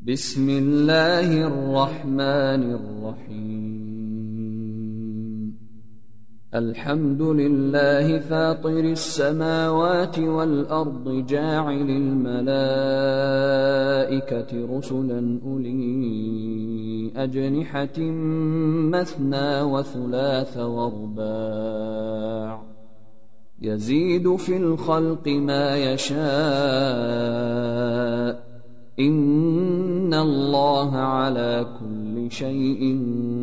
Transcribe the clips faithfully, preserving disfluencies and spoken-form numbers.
بسم الله الرحمن الرحيم الحمد لله فاطر السماوات والأرض جاعل الملائكة رسلا أولي أجنحة مثنى وثلاث ورباع يزيد في الخلق ما يشاء إن الله على كل شيء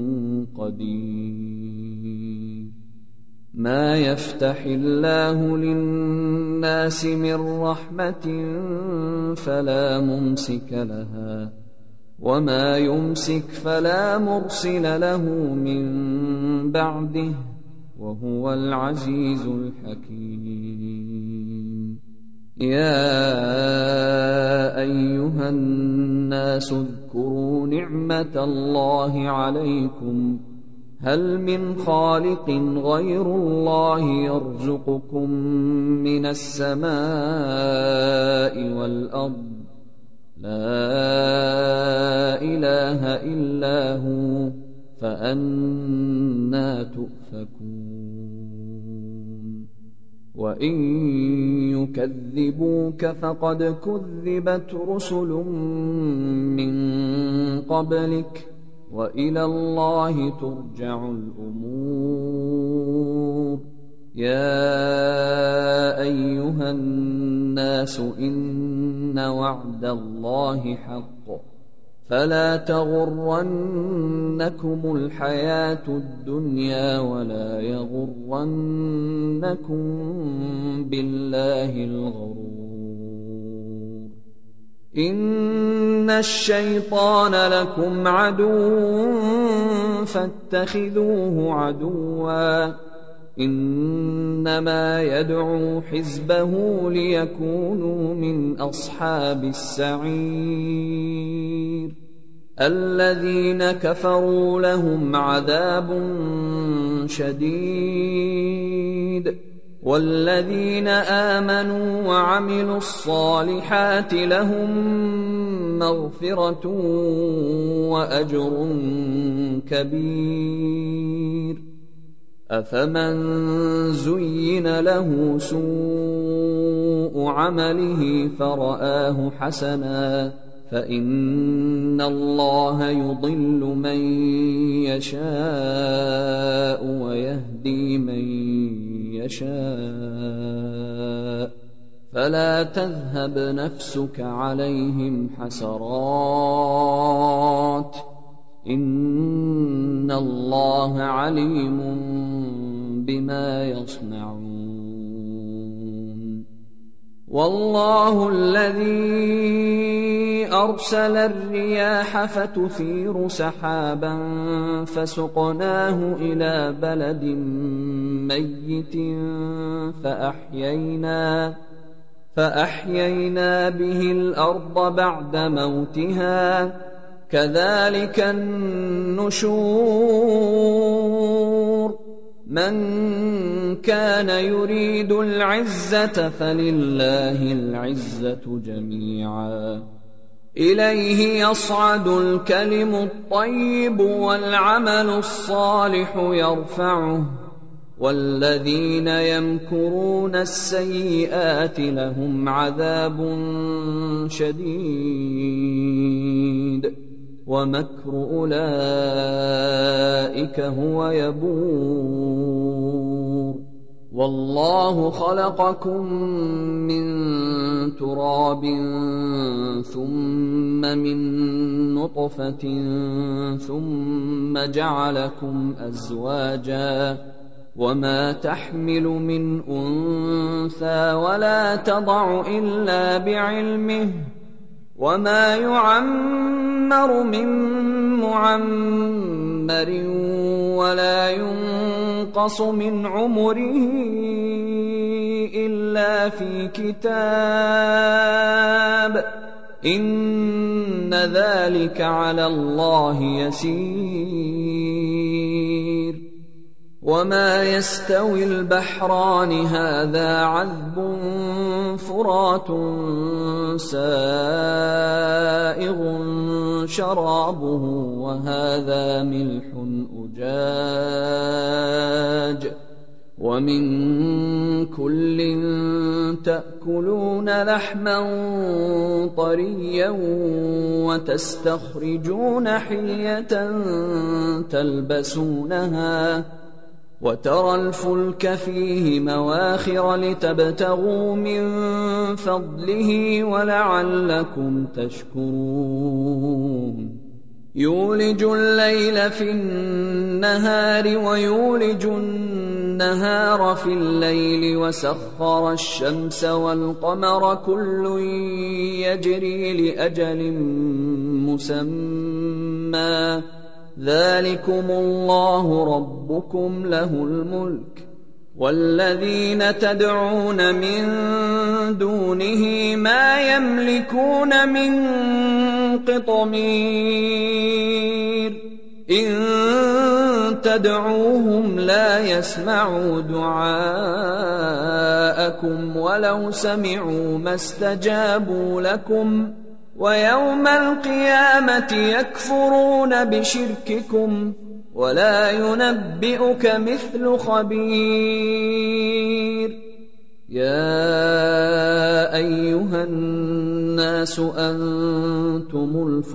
قدير ما يفتح الله للناس من رحمة فلا ممسك لها وما يمسك فلا مرسل له من بعده وهو العزيز الحكيم يا أيها الناس اذكروا نعمة الله عليكم هل من خالق غير الله يرزقكم من السماء والأرض لا إله إلا هو فأنى تؤفكون وإن يكذبوك فقد كذبت رسل من قبلك وإلى الله ترجع الأمور يا أيها الناس إن وعد الله حق فلا تغرنكم الحياة الدنيا ولا يغرنكم بالله الغرور إن الشيطان لكم عدو فاتخذوه عدوا إنما يدعو حزبه ليكونوا من أصحاب السعير الذين كفروا لهم عذاب شديد والذين آمنوا وعملوا الصالحات لهم مغفرة وأجر كبير أفمن زين له سوء عمله فرآه حسنا فإن الله يضل من يشاء ويهدي من يشاء فلا تذهب نفسك عليهم حسرات إن الله عليم بما يصنعون والله الذي أرسل الرياح فتثير سحابا فسقناه إلى بلد ميت فأحيينا فأحيينا به الأرض بعد موتها كذلك النشور من كان يريد العزة فلله العزة جميعا إليه يصعد الكلم الطيب والعمل الصالح يرفعه والذين يمكرون السيئات لهم عذاب شديد ومكر أولئك هو يبور والله خلقكم من تراب ثم من نطفة ثم جعلكم أزواجا وما تحمل من أنثى ولا تضع إلا بعلمه وما يعمر من معمر ولا ينقص من عمره إلا في كتاب إن ذلك على الله يسير وما يستوي البحران هذا عذب فرات سائغ شرابه وهذا ملح أجاج ومن كل تأكلون لحما طريا وتستخرجون حلية تلبسونها وترى الفلك فيه مواخر لتبتغوا من فضله ولعلكم تشكرون يولج الليل في النهار ويولج النهار في الليل وسخر الشمس والقمر كل يجري لأجل مسمى ذلكم الله ربكم له الملك والذين تدعون من دونه ما يملكون من قطمير إن تدعوهم لا يسمعوا دعاءكم ولو سمعوا ما استجابوا لكم ويوم القيامة يكفرون بشرككم ولا ينبئك مثل خبير يا أيها الناس أنتم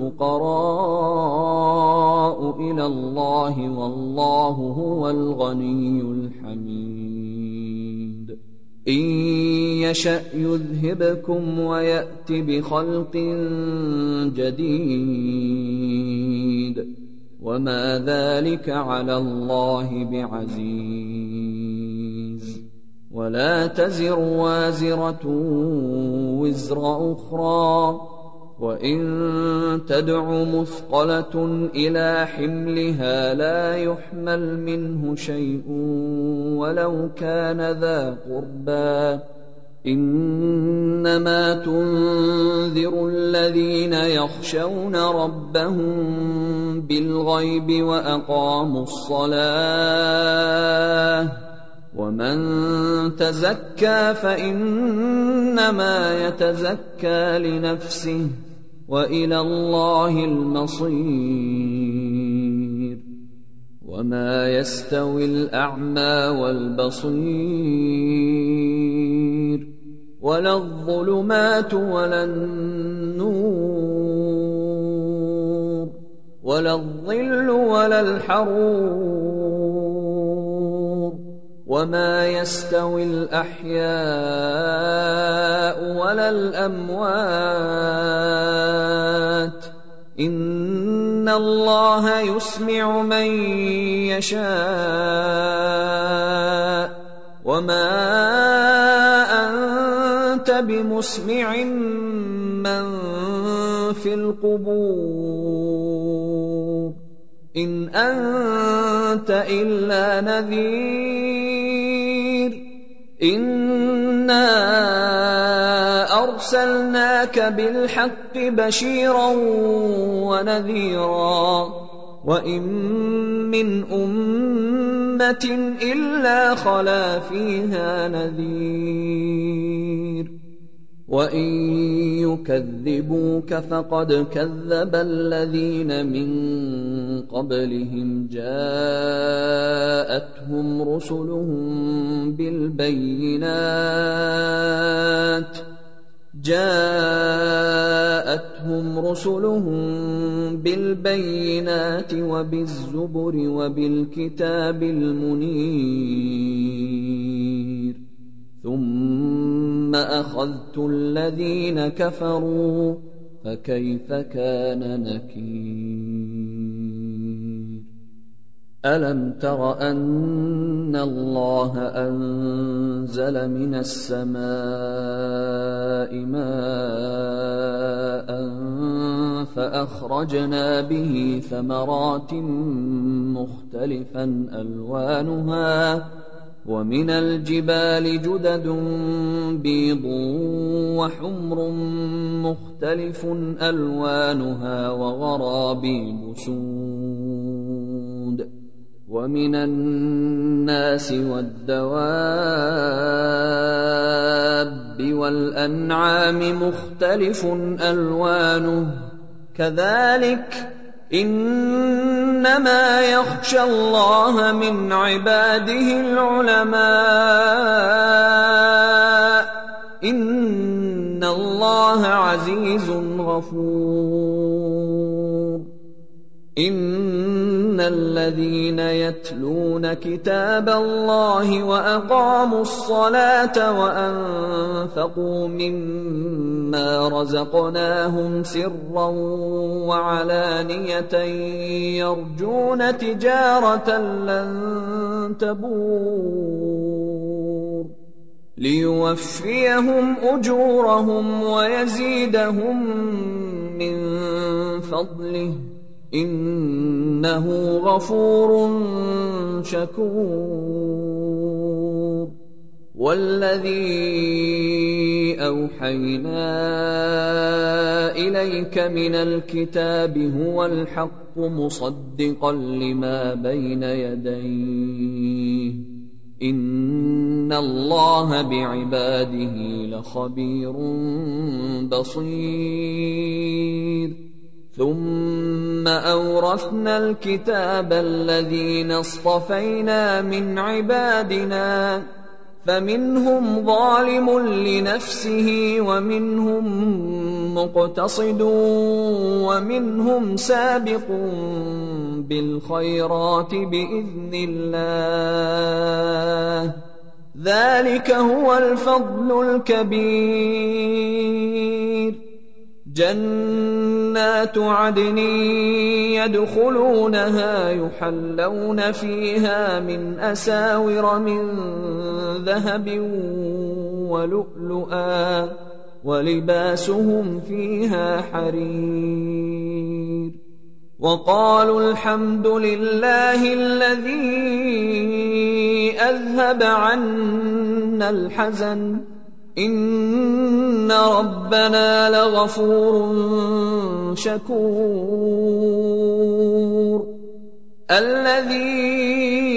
الفقراء إلى الله والله هو الغني الحميد إن يشأ يذهبكم ويأت بخلق جديد وما ذلك على الله بعزيز ولا تزر وازرة وزر أخرى وإن تدع مثقلة إلى حملها لا يحمل منه شيء ولو كان ذا قربى إنما تنذر الذين يخشون ربهم بالغيب وأقاموا الصلاة ومن تزكى فإنما يتزكى لنفسه وإلى الله المصير وما يستوي الأعمى والبصير ولا الظلمات ولا النور ولا الظل ولا الحرور وما يستوي الأحياء ولا الأموات إن الله يسمع من يشاء وما أنت بمسمع من في القبور إن أنت إلا نذير إنا أرسلناك بالحق بشيرا ونذيرا وإن من أمة إلا خلا فيها نذير وإن يكذبوك فقد كذب الذين من قبلهم جاءتهم رسلهم بالبينات جاءتهم رسلهم بالبينات وبالزبر وبالكتاب المنير ثم أخذت الذين كفروا فكيف كان نكير ألم تر أن الله أنزل من السماء ماء فأخرجنا به ثمرات مختلفا ألوانها ومن الجبال جدد بيض وحمر مختلف ألوانها وغرابيب سود ومن الناس والدواب والأنعام مختلف ألوانه كذلك إنما يخشى الله من عباده العلماء إن الله عزيز غفور إن الذين يتلون كتاب الله وأقاموا الصلاة وأنفقوا مما رزقناهم سرا وعلانية يرجون تجارة لن تبور ليوفيهم أجورهم ويزيدهم من فضله إنه غفور شكور والذي أوحينا إليك من الكتاب هو الحق مصدقا لما بين يديه إن الله بعباده لخبير بصير ثم أورثنا الكتاب الذين اصطفينا من عبادنا فمنهم ظالم لنفسه ومنهم مقتصد ومنهم سابق بالخيرات بإذن الله ذلك هو الفضل الكبير جنات عدن يدخلونها يحلون فيها من أساور من ذهب ولؤلؤا ولباسهم فيها حرير وقالوا الحمد لله الذي أذهب عنا الحزن إن ربنا لغفور شكور الذي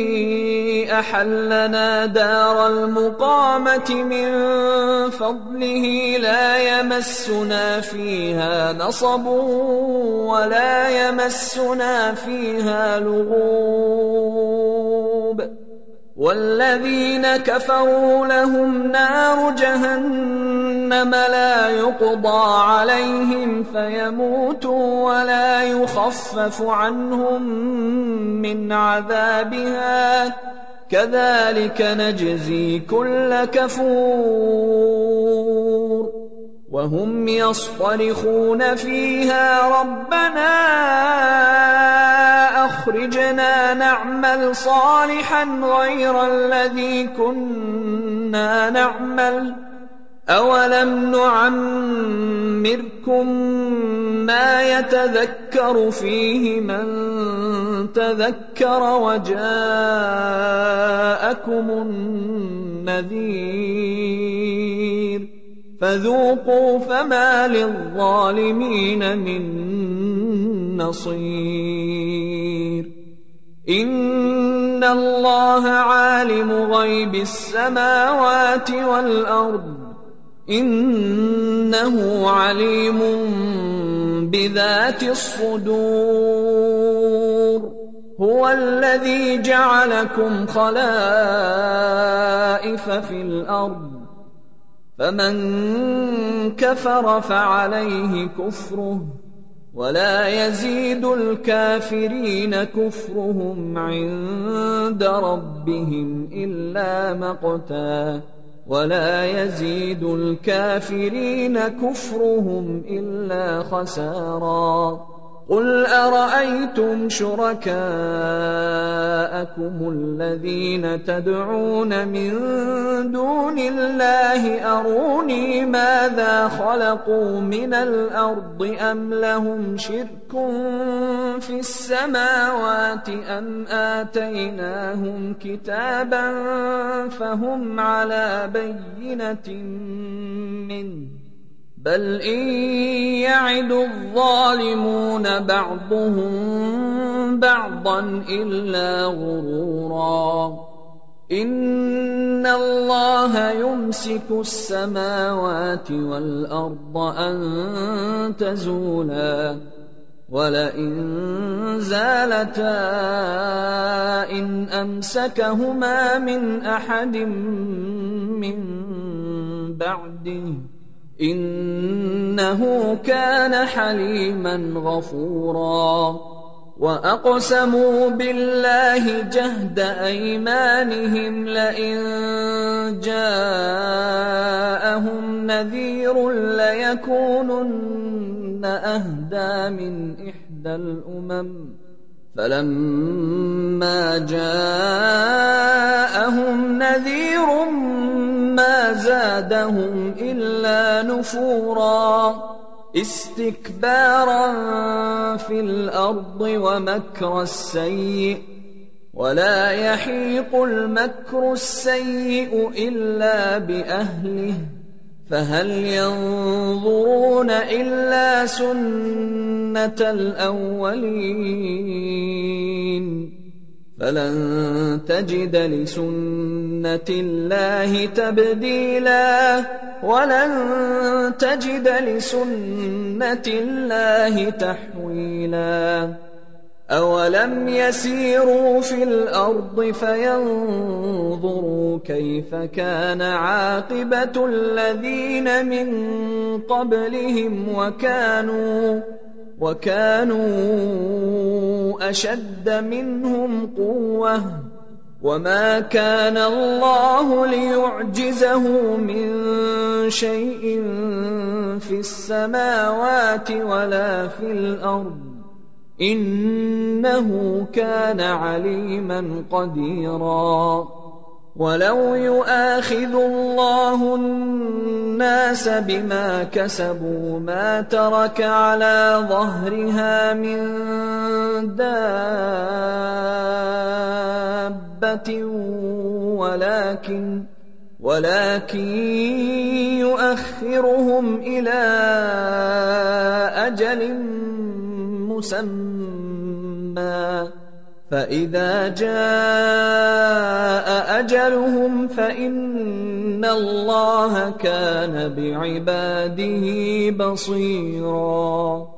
أحلنا دار المقامة من فضله لا يمسنا فيها نصب ولا يمسنا فيها لغوب والذين كفروا لهم نار جهنم لا يقضى عليهم فيموتوا ولا يخفف عنهم من عذابها كذلك نجزي كل كفور وهم يصطرخون فيها ربنا أخرجنا نعمل صالحا غير الذي كنا نعمل أولم نعمركم ما يتذكر فيه من تذكر وجاءكم النذير فذوقوا فما للظالمين من نصير إن الله عالم غيب السماوات والأرض إنه عليم بذات الصدور هو الذي جعلكم خلائف في الأرض فمن كفر فعليه كفره ولا يزيد الكافرين كفرهم عند ربهم إلا مقتا ولا يزيد الكافرين كفرهم إلا خسارا قل أرأيتم شركاءكم الذين تدعون من دون الله أروني ماذا خلقوا من الأرض أم لهم شرك في السماوات أم آتيناهم كتابا فهم على بينة منه بل إن يعد الظالمون بعضهم بعضا إلا غرورا إن الله يمسك السماوات والأرض أن تزولا ولئن زالتا إن أمسكهما من أحد من بعده إنه كان حليما غفورا وأقسموا بالله جهد أيمانهم لئن جاءهم نذير ليكونن أهدى من إحدى الأمم فلما جاءهم نذير ما زادهم إلا نفورا استكبارا في الأرض ومكر السيء ولا يحيق المكر السيء إلا بأهله فهل ينظرون إلا سنة الأولين فلن تجد لسنة الله تبديلا ولن تجد لسنة الله تحويلا أولم يسيروا في الأرض فينظروا كيف كان عاقبة الذين من قبلهم وكانوا وكانوا أشد منهم قوة وما كان الله ليعجزه من شيء في السماوات ولا في الأرض إنه كان عليما قديرا ولو يؤاخذ الله الناس بما كسبوا ما ترك على ظهرها من دابة ولكن ولكن يؤخرهم إلى أجل مسمى فإذا جاء أجلهم فإن الله كان بعباده بصيرا